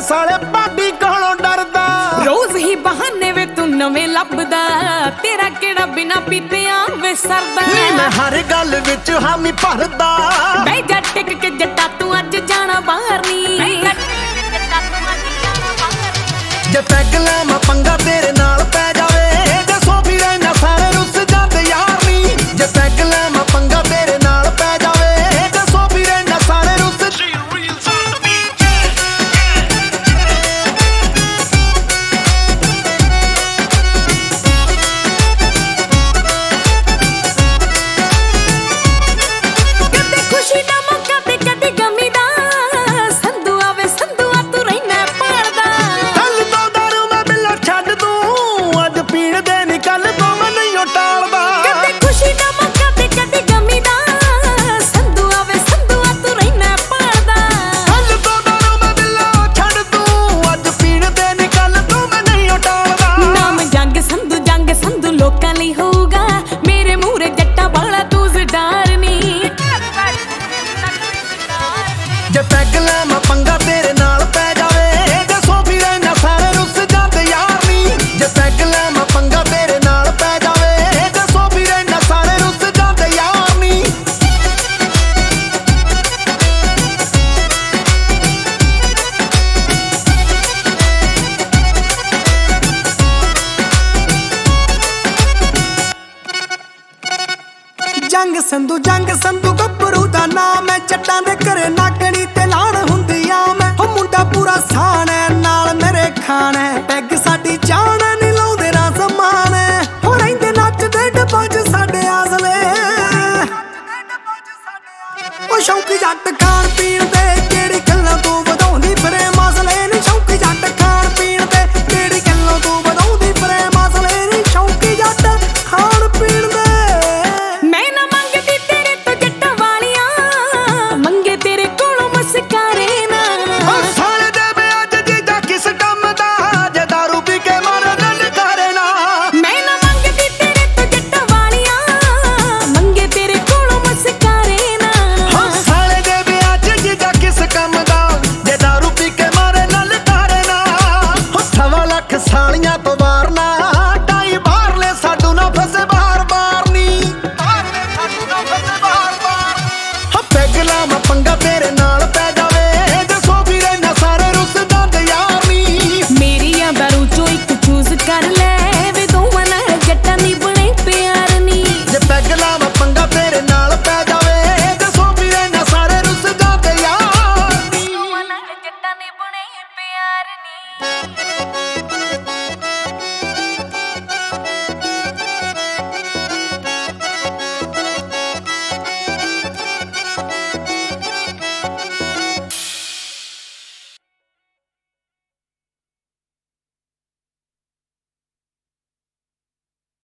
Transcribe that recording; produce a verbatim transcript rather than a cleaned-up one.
साले पार्टी कोलों डरदा। रोज ही बहाने वे तू नवे लभदा, तेरा केड़ा बिना पीतियां वे सरदा। नी मैं हर गल विच हामी भरदा। बह जा टिक के जट्टा तू अज जाना बाहर नी। जे पैग लावां पंगा तेरे नाल पै जावे, जे सोफी रहना सारे रुस जांदे यार नी। जे पैग लावां पंगा तेरे नाल पै जावे, जे सोफी रहना सारे रुस। कदे खुशी दा मौका ते कदे गमी दा, संधू आवे संधू आ तू रहना पालदा। कल तो दारू मैं बिल्ला छड्ड दूं, अज पीण दे नी कल तो मैं नहीं टालदा। कदे खुशी दा मौका ते कदे गमी दा, संधू आवे संधू आ तू रहना पालदा। कल तो दारू मैं बिल्ला छड्ड दूं, अज पीण दे नी कल तो मैं नहीं टालदा। नाम जंग संधू जंग संधू लोकां लई होऊगा, मेरे मूहरे जट्टा वाला तू ज़डार नी। जे पैग लावां पंगा तेरे नाल पै जावे, जे सोफी रहना सारे रुस जांदे यार नी। जे पैग लावां पंगा तेरे नाल पै जावे, जे सोफी रहना सारे रुस जांदे यार नी। जंग संधू जंग संधू गब्बरू दा नाम है, जट्टां दे घरे नागणी ते लाण हुंदी आम है। हो मुंडा पूरा साण है, नाल मेरे खान है, पैग साडी जान है, नी लाउंदे ना समान है। हो रहिंदे नचदे डब्बा च साडे आसले, ओ शौकी जट खाण पीण दे केड़ी गल्लां तों वधाउंदी फिरे मसले नी। शौकी जट खाण पीण दे केड़ी गल्लां तों वधाउंदी फिरे मसले नी। शौकी जट खाण पीण दे। मैं ना मंगदी तेरे तो जट्टां वालियां, मंगे तेरे कोलों मस्कारे ना। साले दे अज जीजा किस कम दा, जे दारू पी के मारे नल करे ना। मैं ना मंगदी तेरे तो जट्टां वालियां, मंगे तेरे कोलों मस्कारे ना। साले दे अज जीजा किस कम दा, जे दारू पी के मारे नल करे ना। हो सवा लख सालियां तो बार ना, ढाई बार ले साडू ना फसे बार बार नी। हो पैग लावां पंगा तेरे नाल पै जावे, जे सोफी रहना सारे रुस जांदे यार नी। मेरी दारू चो एक चूज कर ले, वे दोवां नाल जट्टां दी बणे प्यार नी। जे पैग लावां पंगा